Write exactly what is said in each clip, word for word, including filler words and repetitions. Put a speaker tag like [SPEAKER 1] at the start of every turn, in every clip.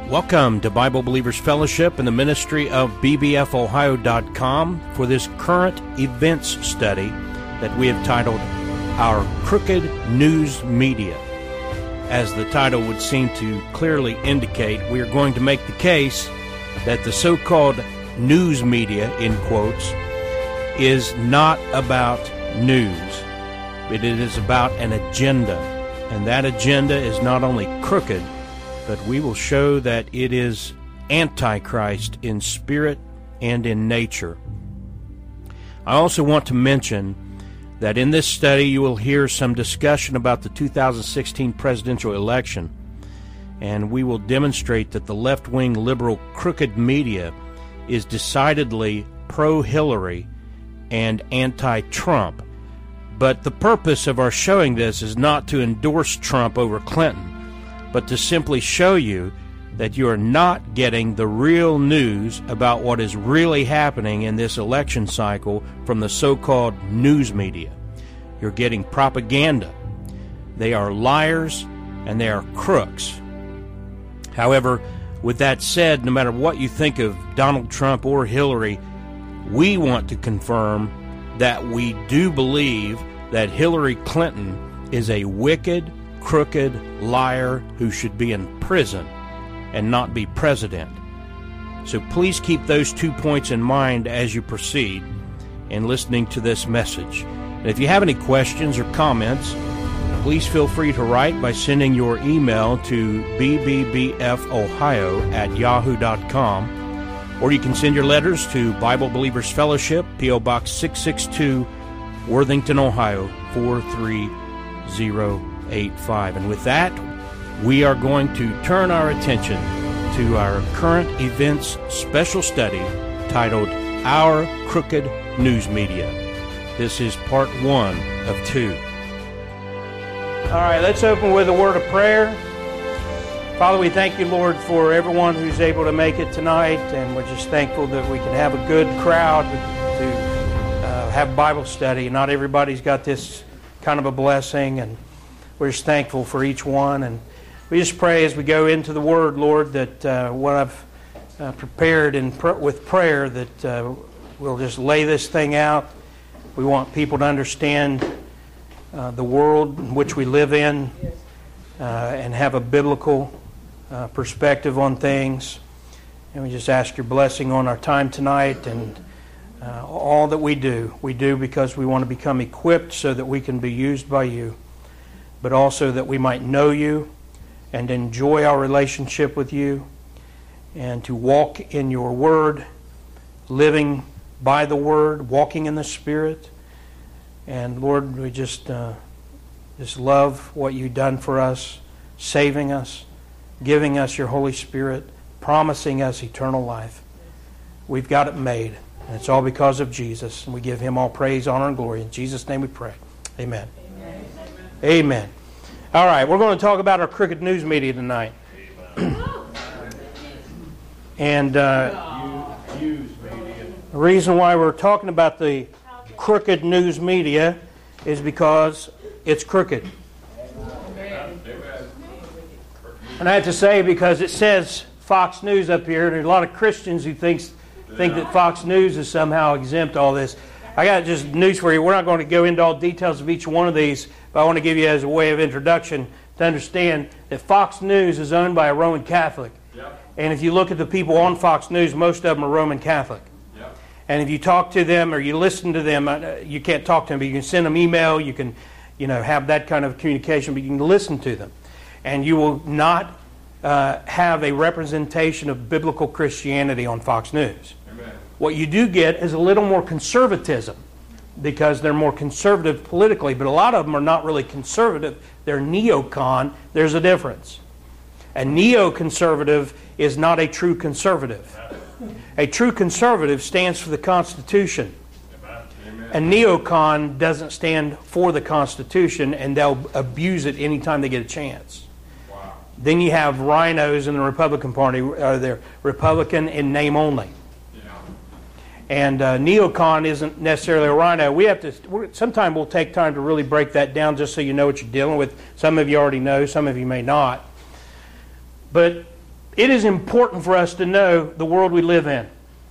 [SPEAKER 1] Welcome to Bible Believers Fellowship and the ministry of B B F Ohio dot com for this current events study that we have titled Our Crooked News Media. As the title would seem to clearly indicate, we are going to make the case that the so-called news media, in quotes, is not about news, but it is about an agenda. And that agenda is not only crooked, but we will show that it is Antichrist in spirit and in nature. I also want to mention that in this study you will hear some discussion about the two thousand sixteen presidential election, and we will demonstrate that the left-wing liberal crooked media is decidedly pro-Hillary and anti-Trump. But the purpose of our showing this is not to endorse Trump over Clinton, but to simply show you that you are not getting the real news about what is really happening in this election cycle from the so-called news media. You're getting propaganda. They are liars and they are crooks. However, with that said, no matter what you think of Donald Trump or Hillary, we want to confirm that we do believe that Hillary Clinton is a wicked, crooked liar who should be in prison and not be president. So please keep those two points in mind as you proceed in listening to this message. And if you have any questions or comments, please feel free to write by sending your email to b b b f ohio at yahoo dot com, or you can send your letters to Bible Believers Fellowship, P O Box six six two, Worthington, Ohio four three zero eight five. And with that, we are going to turn our attention to our current events special study titled Our Crooked News Media. This is part one of two. All right, let's open with a word of prayer. Father, we thank you, Lord, for everyone who's able to make it tonight, and we're just thankful that we can have a good crowd to uh, have Bible study. Not everybody's got this kind of a blessing, and we're just thankful for each one, and we just pray as we go into the Word, Lord, that uh, what I've uh, prepared in pr- with prayer, that uh, we'll just lay this thing out. We want people to understand uh, the world in which we live in uh, and have a biblical uh, perspective on things. And we just ask your blessing on our time tonight and uh, all that we do. We do because we want to become equipped so that we can be used by you, but also that we might know you and enjoy our relationship with you, and to walk in your word, living by the word, walking in the Spirit. And Lord, we just uh, just love what you've done for us, saving us, giving us your Holy Spirit, promising us eternal life. We've got it made, and it's all because of Jesus, and we give him all praise, honor, and glory. In Jesus' name we pray. Amen. Amen. Amen. All right, we're going to talk about our crooked news media tonight. and uh, the reason why we're talking about the crooked news media is because it's crooked. And I have to say, because it says Fox News up here, there's a lot of Christians who thinks, think that Fox News is somehow exempt all this. I got just news for you. We're not going to go into all details of each one of these, but I want to give you as a way of introduction to understand that Fox News is owned by a Roman Catholic. Yep. And if you look at the people on Fox News, most of them are Roman Catholic. Yep. And if you talk to them or you listen to them, you can't talk to them, but you can send them email, you can, you know, have that kind of communication, but you can listen to them. And you will not uh, have a representation of biblical Christianity on Fox News. What you do get is a little more conservatism, because they're more conservative politically, but a lot of them are not really conservative. They're neocon. There's a difference. A neoconservative is not a true conservative. A true conservative stands for the Constitution. A neocon doesn't stand for the Constitution, and they'll abuse it anytime they get a chance. Wow. Then you have rhinos in the Republican Party. Uh, they're Republican in name only. And uh, neocon isn't necessarily a rhino. We have to. Sometime we'll take time to really break that down, just so you know what you're dealing with. Some of you already know, some of you may not. But it is important for us to know the world we live in.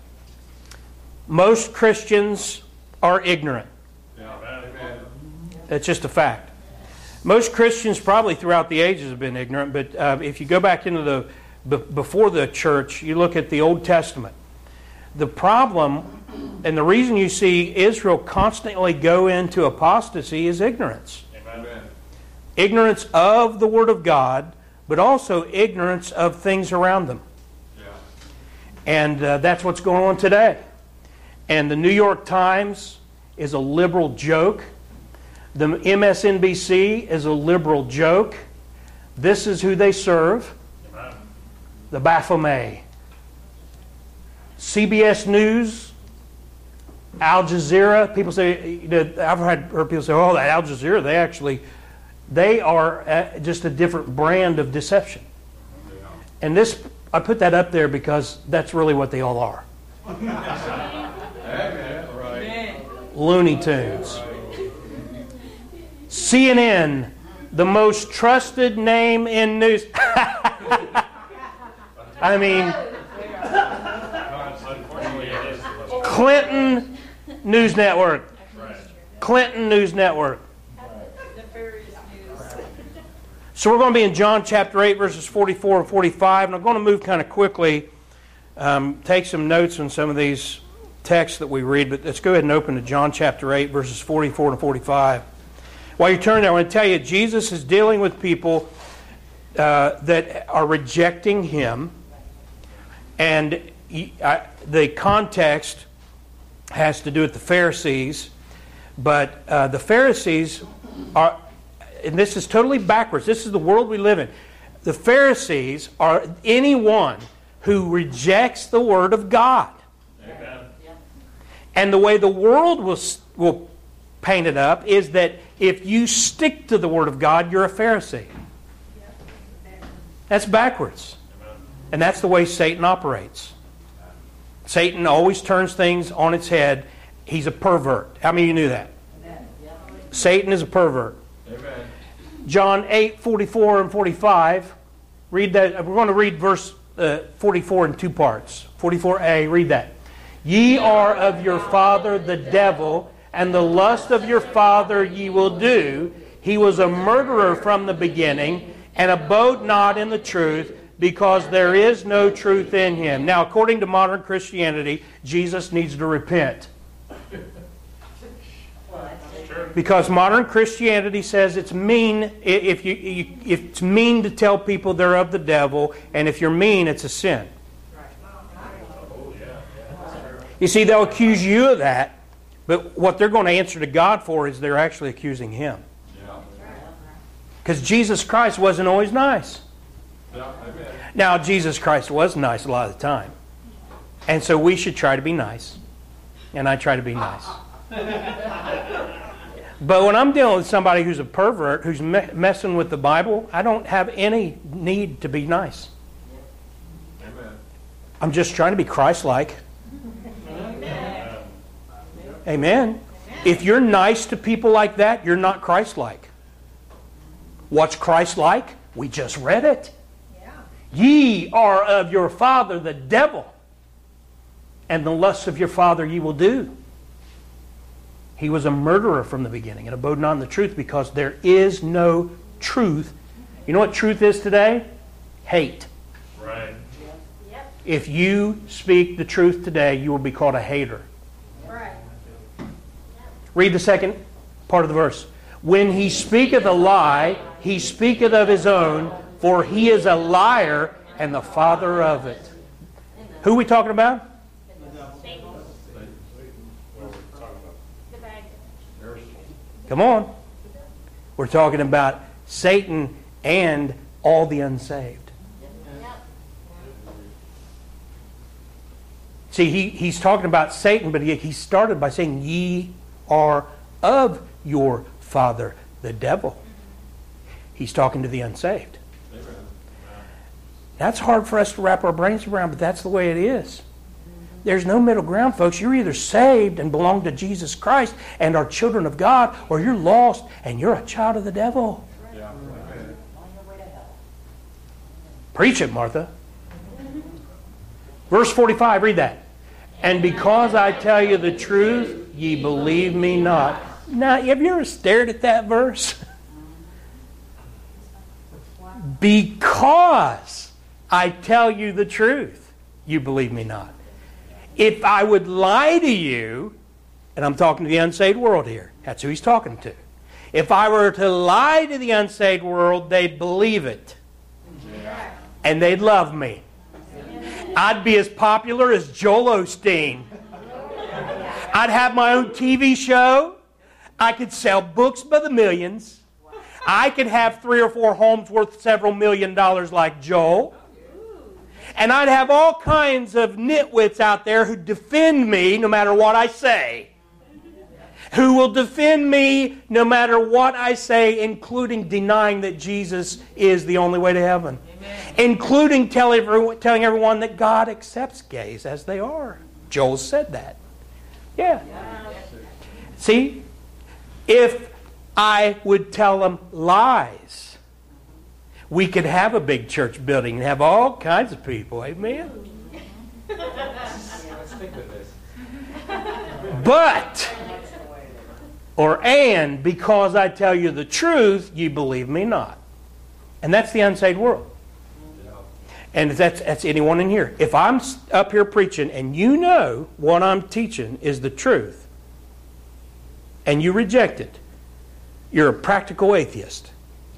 [SPEAKER 1] Most Christians are ignorant. That's just a fact. Most Christians probably throughout the ages have been ignorant, but uh, if you go back into the, b- before the church, you look at the Old Testament. The problem, and the reason you see Israel constantly go into apostasy is ignorance. Amen. Ignorance of the Word of God, but also ignorance of things around them. Yeah. And uh, that's what's going on today. And the New York Times is a liberal joke. The M S N B C is a liberal joke. This is who they serve. Amen. The Baphomet. C B S News, Al Jazeera. People say, you know, I've heard people say, oh, that Al Jazeera, they actually, they are just a different brand of deception. Yeah. And this, I put that up there because that's really what they all are. Looney Tunes. C N N, the most trusted name in news. I mean, Clinton News Network. Clinton News Network. So we're going to be in John chapter eight, verses forty-four and forty-five, and I'm going to move kind of quickly, um, take some notes on some of these texts that we read, but let's go ahead and open to John chapter eight, verses forty-four and forty-five. While you turn there, I want to tell you, Jesus is dealing with people uh, that are rejecting Him, and he, I, the context has to do with the Pharisees, but uh, the Pharisees are, and this is totally backwards, this is the world we live in. The Pharisees are anyone who rejects the Word of God. Amen. And the way the world will, will paint it up is that if you stick to the Word of God, you're a Pharisee. That's backwards. And that's the way Satan operates. Satan always turns things on its head. He's a pervert. How many of you knew that? Satan is a pervert. Amen. John eight, forty-four and forty-five. Read that. We're going to read verse uh, forty-four in two parts. forty-four a, read that. Ye are of your father the devil, and the lust of your father ye will do. He was a murderer from the beginning, and abode not in the truth, because there is no truth in him. Now, according to modern Christianity, Jesus needs to repent. Because modern Christianity says it's mean if you, if it's mean to tell people they're of the devil, and if you're mean, it's a sin. You see, they'll accuse you of that, but what they're going to answer to God for is they're actually accusing Him. Because Jesus Christ wasn't always nice. Now, Jesus Christ was nice a lot of the time. And so we should try to be nice. And I try to be nice. But when I'm dealing with somebody who's a pervert, who's me- messing with the Bible, I don't have any need to be nice. Amen. I'm just trying to be Christ-like. Amen. Amen. If you're nice to people like that, you're not Christ-like. What's Christ-like? We just read it. Ye are of your father the devil, and the lusts of your father ye will do. He was a murderer from the beginning, and abode not in the truth, because there is no truth. You know what truth is today? Hate. Right. If you speak the truth today, you will be called a hater. Right. Read the second part of the verse. When he speaketh a lie, he speaketh of his own, for he is a liar and the father of it. Who are we talking about? Come on. We're talking about Satan and all the unsaved. See, he, he's talking about Satan, but he, he started by saying, ye are of your father, the devil. He's talking to the unsaved. That's hard for us to wrap our brains around, but that's the way it is. There's no middle ground, folks. You're either saved and belong to Jesus Christ and are children of God, or you're lost and you're a child of the devil. Yeah. Preach it, Martha. Verse forty-five, read that. And because I tell you the truth, ye believe me not. Now, have you ever stared at that verse? Because I tell you the truth, you believe me not. If I would lie to you, and I'm talking to the unsaved world here, that's who he's talking to. If I were to lie to the unsaved world, they'd believe it. And they'd love me. I'd be as popular as Joel Osteen. I'd have my own T V show. I could sell books by the millions. I could have three or four homes worth several million dollars like Joel. And I'd have all kinds of nitwits out there who defend me no matter what I say. Who will defend me no matter what I say, including denying that Jesus is the only way to heaven. Amen. Including tell everyone, telling everyone that God accepts gays as they are. Joel said that. Yeah. yeah. See, if I would tell them lies, we could have a big church building and have all kinds of people. Amen? But, or and, because I tell you the truth, ye believe me not. And that's the unsaved world. And that's, that's anyone in here. If I'm up here preaching and you know what I'm teaching is the truth, and you reject it, you're a practical atheist.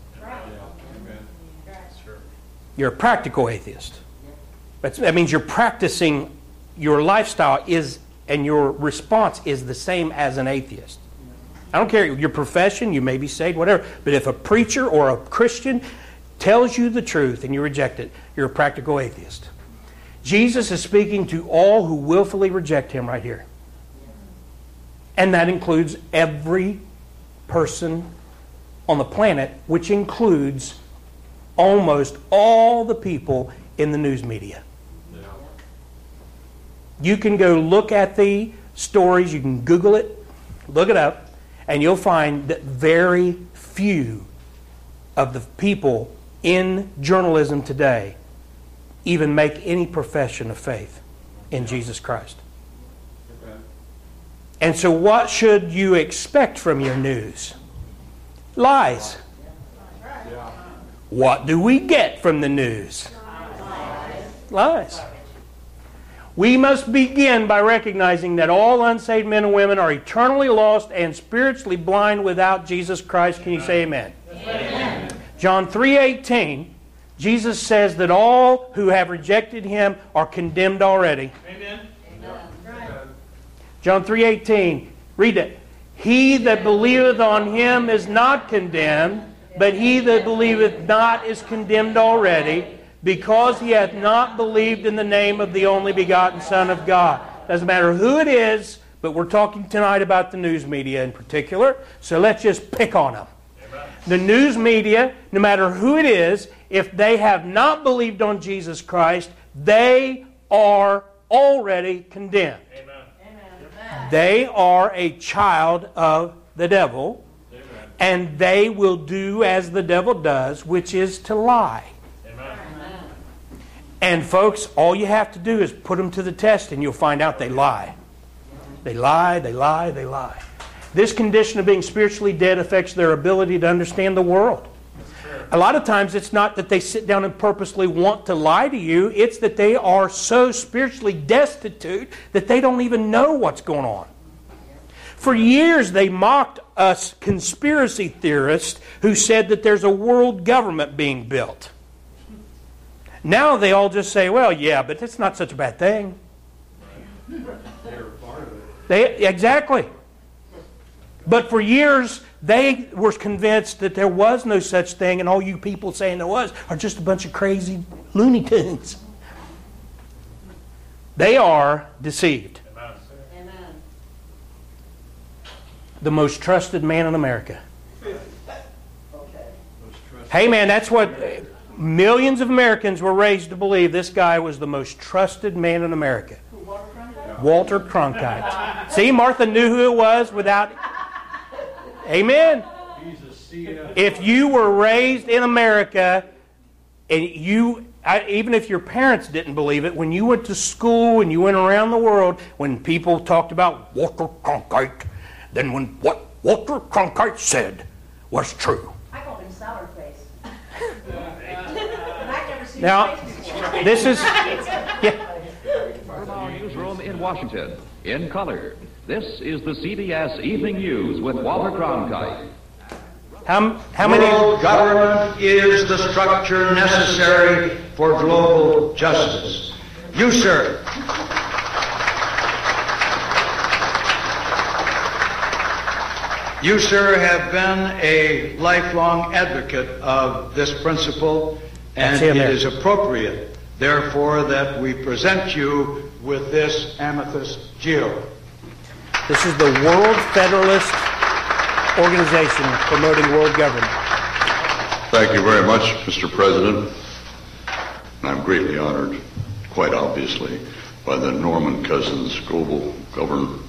[SPEAKER 1] You're a practical atheist. That's, that means you're practicing, your lifestyle is, and your response is the same as an atheist. I don't care your profession, you may be saved, whatever. But if a preacher or a Christian tells you the truth and you reject it, you're a practical atheist. Jesus is speaking to all who willfully reject Him right here. And that includes every person on the planet, which includes almost all the people in the news media. Yeah. You can go look at the stories, you can Google it, look it up, and you'll find that very few of the people in journalism today even make any profession of faith in Jesus Christ. Okay. And so what should you expect from your news? Lies. Yeah. What do we get from the news? Lies. Lies. We must begin by recognizing that all unsaved men and women are eternally lost and spiritually blind without Jesus Christ. Can you say amen? Amen. John three eighteen, Jesus says that all who have rejected Him are condemned already. Amen. Amen. John three eighteen, read it. He that believeth on Him is not condemned, but he that believeth not is condemned already, because he hath not believed in the name of the only begotten Son of God. Doesn't matter who it is, but we're talking tonight about the news media in particular, so let's just pick on them. Amen. The news media, no matter who it is, if they have not believed on Jesus Christ, they are already condemned. Amen. Amen. They are a child of the devil, Amen. And they will do as the devil does, which is to lie. And folks, all you have to do is put them to the test and you'll find out they lie. They lie, they lie, they lie. This condition of being spiritually dead affects their ability to understand the world. A lot of times it's not that they sit down and purposely want to lie to you. It's that they are so spiritually destitute that they don't even know what's going on. For years they mocked us conspiracy theorists who said that there's a world government being built. Now they all just say, well, yeah, but it's not such a bad thing. They're part of it. They, exactly. But for years, they were convinced that there was no such thing, and all you people saying there was are just a bunch of crazy Looney Tunes. They are deceived. Amen. The most trusted man in America. Okay. Hey, man, that's what... Millions of Americans were raised to believe this guy was the most trusted man in America. Walter Cronkite. See, Martha knew who it was without... Amen. If you were raised in America and you I, even if your parents didn't believe it, when you went to school and you went around the world, when people talked about Walter Cronkite, then when what Walter Cronkite said was true.
[SPEAKER 2] I called him Sour Face. And I've never seen
[SPEAKER 1] Now,
[SPEAKER 2] his face before.
[SPEAKER 1] this is... Yeah.
[SPEAKER 3] From our newsroom in Washington, in color, this is the C B S Evening News with Walter Cronkite.
[SPEAKER 1] How, how many...
[SPEAKER 4] World government is the structure necessary for global justice. You, sir, you, sir, have been a lifelong advocate of this principle, and it is appropriate, therefore, that we present you with this amethyst geode.
[SPEAKER 1] This is the World Federalist Organization promoting world government.
[SPEAKER 5] Thank you very much, Mister President. I'm greatly honored, quite obviously, by the Norman Cousins Global Government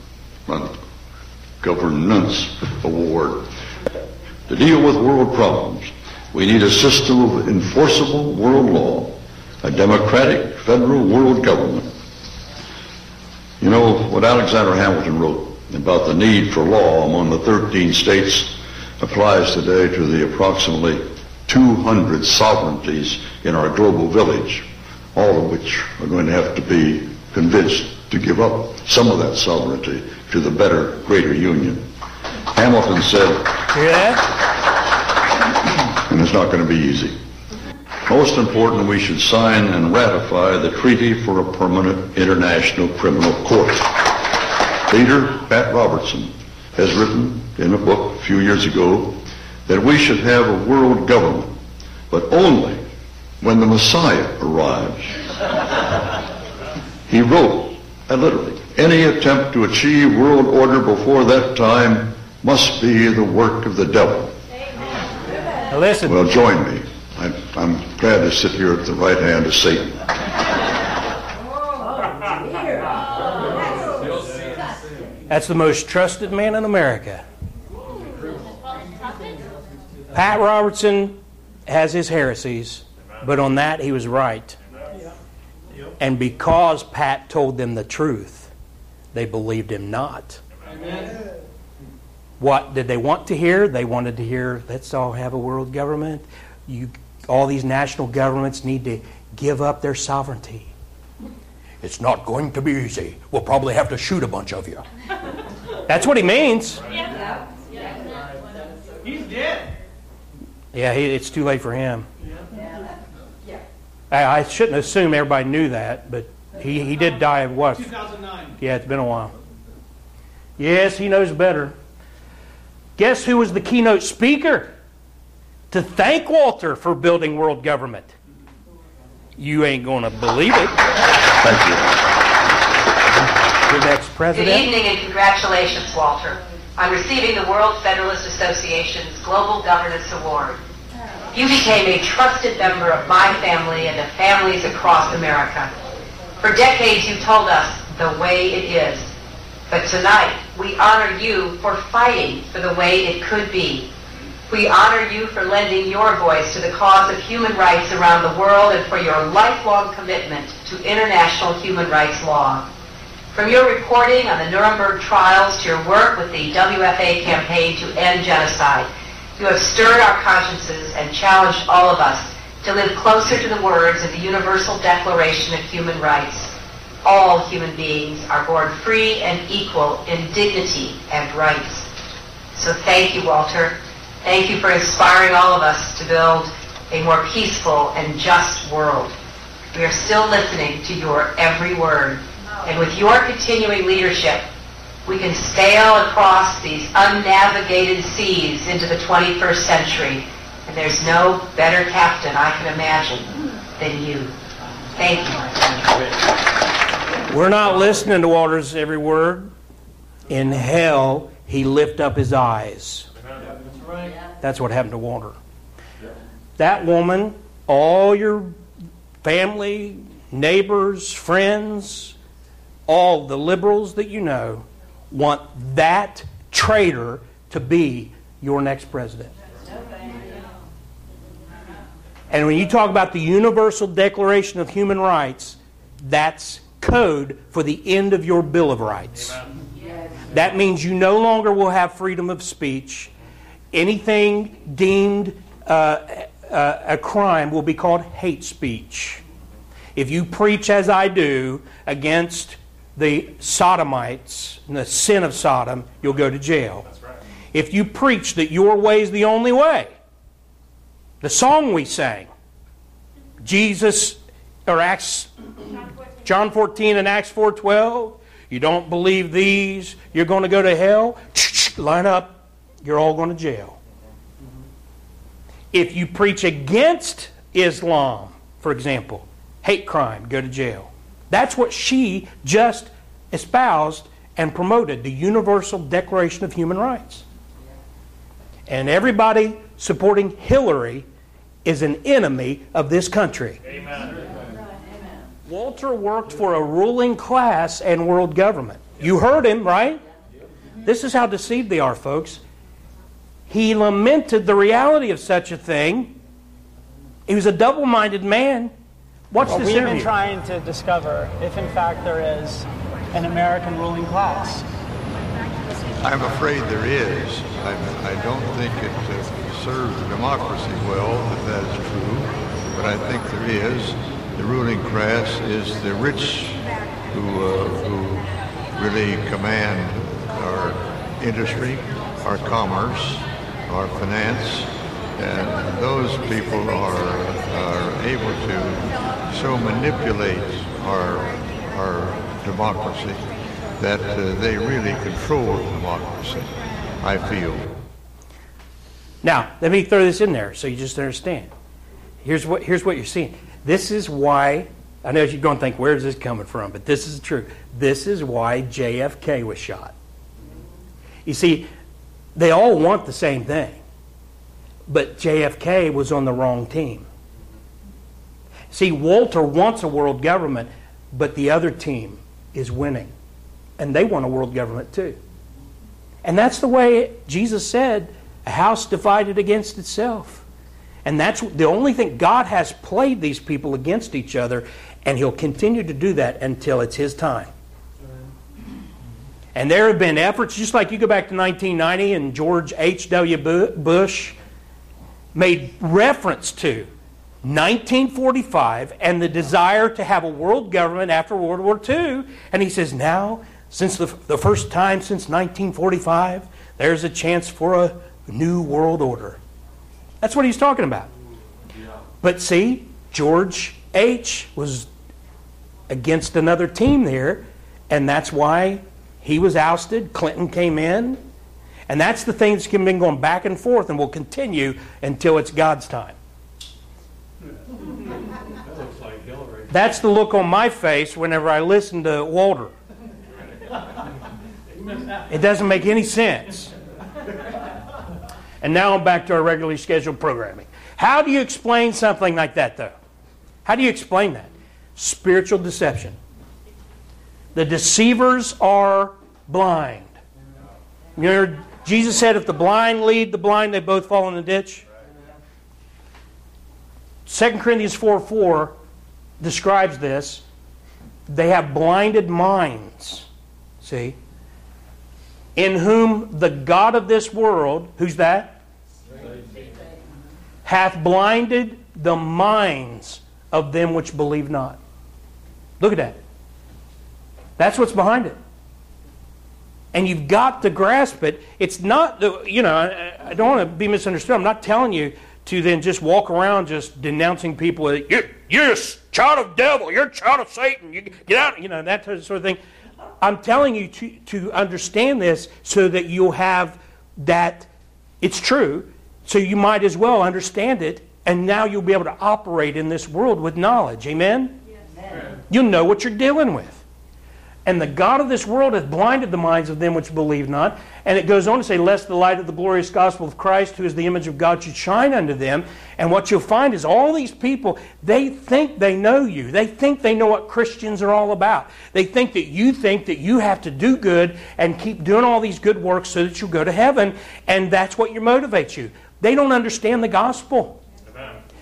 [SPEAKER 5] Governance Award. To deal with world problems, we need a system of enforceable world law, a democratic federal world government. You know, what Alexander Hamilton wrote about the need for law among the thirteen states applies today to the approximately two hundred sovereignties in our global village, all of which are going to have to be convinced to give up some of that sovereignty to the better, greater union. Hamilton said,
[SPEAKER 1] Hear that?
[SPEAKER 5] and it's not going to be easy. Most important, we should sign and ratify the Treaty for a Permanent International Criminal Court. Leader Pat Robertson has written in a book a few years ago that we should have a world government, but only when the Messiah arrives. He wrote, and literally, any attempt to achieve world order before that time must be the work of the devil.
[SPEAKER 1] Now listen.
[SPEAKER 5] Well, join me. I, I'm glad to sit here at the right hand of Satan.
[SPEAKER 1] That's the most trusted man in America. Pat Robertson has his heresies, but on that he was right. And because Pat told them the truth, they believed him not. What did they want to hear? They wanted to hear, let's all have a world government. You, all these national governments need to give up their sovereignty. It's not going to be easy. We'll probably have to shoot a bunch of you. That's what he means.
[SPEAKER 6] He's dead.
[SPEAKER 1] Yeah, he, it's too late for him. I, I shouldn't assume everybody knew that, but he, he did die of what?
[SPEAKER 6] two thousand nine.
[SPEAKER 1] Yeah, it's been a while. Yes, he knows better. Guess who was the keynote speaker to thank Walter for building world government? You ain't going to believe it.
[SPEAKER 5] Thank you.
[SPEAKER 1] Your next president.
[SPEAKER 7] Good evening and congratulations, Walter, on receiving the World Federalist Association's Global Governance Award. You became a trusted member of my family and of families across America. For decades you told us the way it is. But tonight we honor you for fighting for the way it could be. We honor you for lending your voice to the cause of human rights around the world and for your lifelong commitment to international human rights law. From your reporting on the Nuremberg trials to your work with the W F A campaign to end genocide, you have stirred our consciences and challenged all of us to live closer to the words of the Universal Declaration of Human Rights. All human beings are born free and equal in dignity and rights. So thank you, Walter. Thank you for inspiring all of us to build a more peaceful and just world. We are still listening to your every word. And with your continuing leadership, we can sail across these unnavigated seas into the twenty-first century. And there's no better captain I can imagine than you. Thank you, my friend.
[SPEAKER 1] We're not listening to Walter's every word. In hell, he lift up his eyes. That's what happened to Walter. That woman, all your family, neighbors, friends, all the liberals that you know, want that traitor to be your next president. And when you talk about the Universal Declaration of Human Rights, that's code for the end of your Bill of Rights. Amen. That means you no longer will have freedom of speech. Anything deemed uh, uh, a crime will be called hate speech. If you preach, as I do, against the Sodomites and the sin of Sodom, you'll go to jail. That's right. If you preach that your way is the only way, the song we sang, Jesus, or Acts, John fourteen and Acts four twelve, you don't believe these, you're going to go to hell, line up, you're all going to jail. If you preach against Islam, for example, hate crime, go to jail. That's what she just espoused and promoted, the Universal Declaration of Human Rights. And everybody supporting Hillary is an enemy of this country. Amen. Walter worked for a ruling class and world government. You heard him, right? This is how deceived they are, folks. He lamented the reality of such a thing. He was a double-minded man. Watch
[SPEAKER 2] well,
[SPEAKER 1] this
[SPEAKER 2] we've
[SPEAKER 1] interview.
[SPEAKER 2] We've been trying to discover if, in fact, there is an American ruling class.
[SPEAKER 6] I'm afraid there is. I, I don't think it uh, serves the democracy well, if that is true. But I think there is. The ruling class is the rich who, uh, who really command our industry, our commerce, our finance. And those people are, are able to so manipulate our, our democracy that uh, they really control democracy, I feel.
[SPEAKER 1] Now, let me throw this in there so you just understand. Here's what, here's what you're seeing. This is why, I know you're going to think, where's this coming from? But this is true. This is why J F K was shot. You see, they all want the same thing. But J F K was on the wrong team. See, Walter wants a world government, but the other team is winning. And they want a world government too. And that's the way Jesus said, a house divided against itself. And that's the only thing. God has played these people against each other, and He'll continue to do that until it's His time. And there have been efforts, just like you go back to nineteen ninety and George H W Bush made reference to nineteen forty-five and the desire to have a world government after World War Two. And he says, now, since the, the first time since nineteen forty-five, there's a chance for a new world order. That's what he's talking about. But see, George H. was against another team there, and that's why he was ousted. Clinton came in. And that's the thing that's been going back and forth and will continue until it's God's time. That's the look on my face whenever I listen to Walter. It doesn't make any sense. And now I'm back to our regularly scheduled programming. How do you explain something like that, though? How do you explain that? Spiritual deception. The deceivers are blind. You know, Jesus said, if the blind lead the blind, they both fall in the ditch. Second Corinthians four four describes this. They have blinded minds. See? In whom the God of this world, who's that? Hath blinded the minds of them which believe not. Look at that. That's what's behind it. And you've got to grasp it. It's not, you know, I, I don't want to be misunderstood. I'm not telling you to then just walk around just denouncing people. You're, you're a child of devil. You're a child of Satan. You get out, you know, that sort of thing. I'm telling you to, to understand this so that you'll have that, it's true, so you might as well understand it, and now you'll be able to operate in this world with knowledge. Amen? Yes. You'll know what you're dealing with. And the God of this world hath blinded the minds of them which believe not. And it goes on to say, lest the light of the glorious gospel of Christ, who is the image of God, should shine unto them. And what you'll find is all these people, they think they know you. They think they know what Christians are all about. They think that you think that you have to do good and keep doing all these good works so that you'll go to heaven. And that's what motivates you. They don't understand the gospel.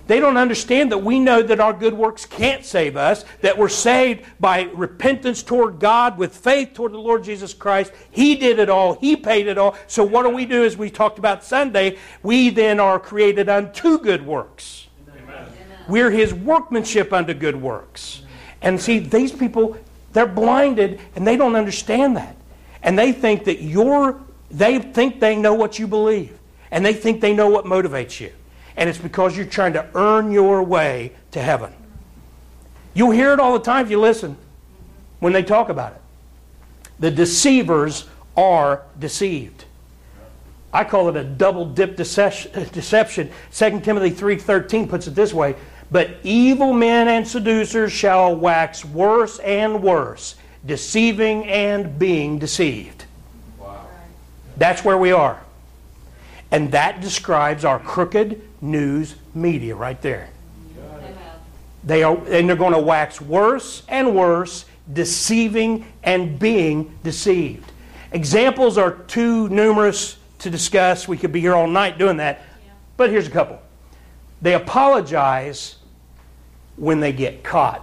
[SPEAKER 1] They don't understand that we know that our good works can't save us, that we're saved by repentance toward God with faith toward the Lord Jesus Christ. He did it all. He paid it all. So what do we do, as we talked about Sunday? We then are created unto good works. Amen. We're His workmanship unto good works. And see, these people, they're blinded and they don't understand that. And they think that you're, they think they know what you believe. And they think they know what motivates you. And it's because you're trying to earn your way to heaven. You'll hear it all the time if you listen when they talk about it. The deceivers are deceived. I call it a double-dip deception. Second Timothy three thirteen puts it this way, but evil men and seducers shall wax worse and worse, deceiving and being deceived. Wow. That's where we are. And that describes our crooked news media right there. They are, and they're going to wax worse and worse, deceiving and being deceived. Examples are too numerous to discuss. We could be here all night doing that. But here's a couple. They apologize when they get caught.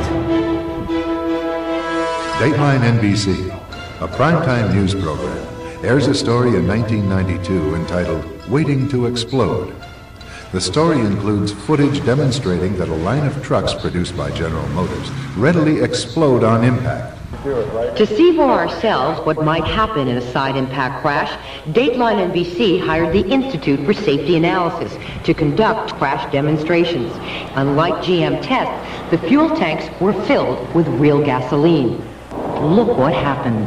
[SPEAKER 8] Dateline N B C, a primetime news program, airs a story in nineteen ninety-two entitled Waiting to Explode. The story includes footage demonstrating that a line of trucks produced by General Motors readily explode on impact.
[SPEAKER 9] To see for ourselves what might happen in a side impact crash, Dateline N B C hired the Institute for Safety Analysis to conduct crash demonstrations. Unlike G M tests, the fuel tanks were filled with real gasoline. Look what happened.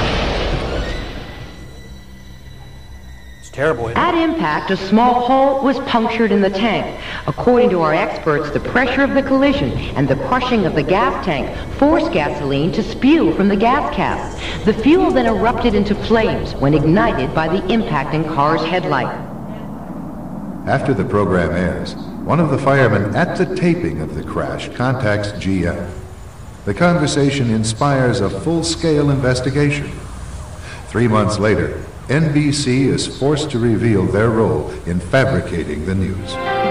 [SPEAKER 1] Terrible.
[SPEAKER 9] At impact, a small hole was punctured in the tank. According to our experts, the pressure of the collision and the crushing of the gas tank forced gasoline to spew from the gas cap. The fuel then erupted into flames when ignited by the impacting car's headlight.
[SPEAKER 8] After the program airs, one of the firemen at the taping of the crash contacts G M. The conversation inspires a full-scale investigation. Three months later, N B C is forced to reveal their role in fabricating the news.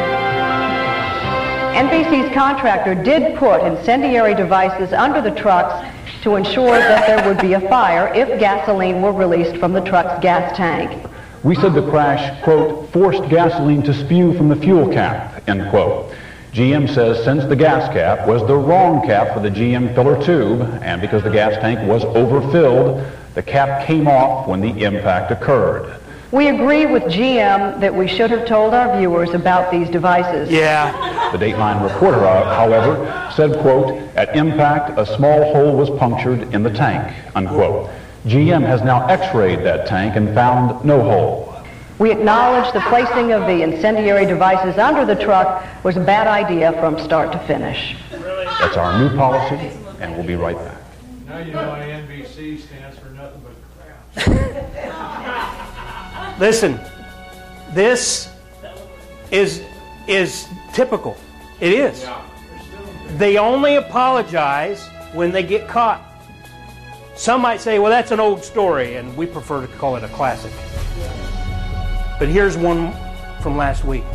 [SPEAKER 10] N B C's contractor did put incendiary devices under the trucks to ensure that there would be a fire if gasoline were released from the truck's gas tank.
[SPEAKER 11] We said the crash, quote, forced gasoline to spew from the fuel cap, end quote. G M says since the gas cap was the wrong cap for the G M filler tube, and because the gas tank was overfilled, the cap came off when the impact occurred.
[SPEAKER 10] We agree with G M that we should have told our viewers about these devices.
[SPEAKER 1] Yeah.
[SPEAKER 11] The Dateline reporter, however, said, quote, at impact, a small hole was punctured in the tank, unquote. G M has now x-rayed that tank and found no hole.
[SPEAKER 10] We acknowledge the placing of the incendiary devices under the truck was a bad idea from start to finish.
[SPEAKER 11] That's our new policy, and we'll be right back.
[SPEAKER 12] Now you know why N B C stands for nothing but crap.
[SPEAKER 1] Listen, this is is typical. It is. They only apologize when they get caught. Some might say, well, that's an old story, and we prefer to call it a classic. But here's one from last week.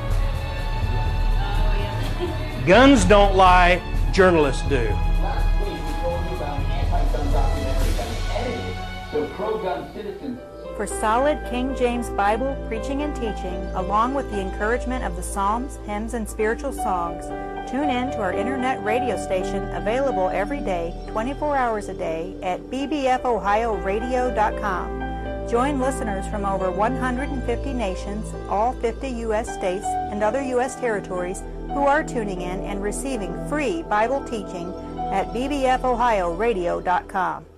[SPEAKER 1] Guns don't lie, journalists do.
[SPEAKER 13] Last week we told you about an anti-gun documentary that edited so pro-gun citizens.
[SPEAKER 14] For solid King James Bible preaching and teaching, along with the encouragement of the Psalms, hymns, and spiritual songs, tune in to our internet radio station available every day, twenty-four hours a day at b b f ohio radio dot com. Join listeners from over one hundred fifty nations, all fifty U S states, and other U S territories who are tuning in and receiving free Bible teaching at b b f ohio radio dot com.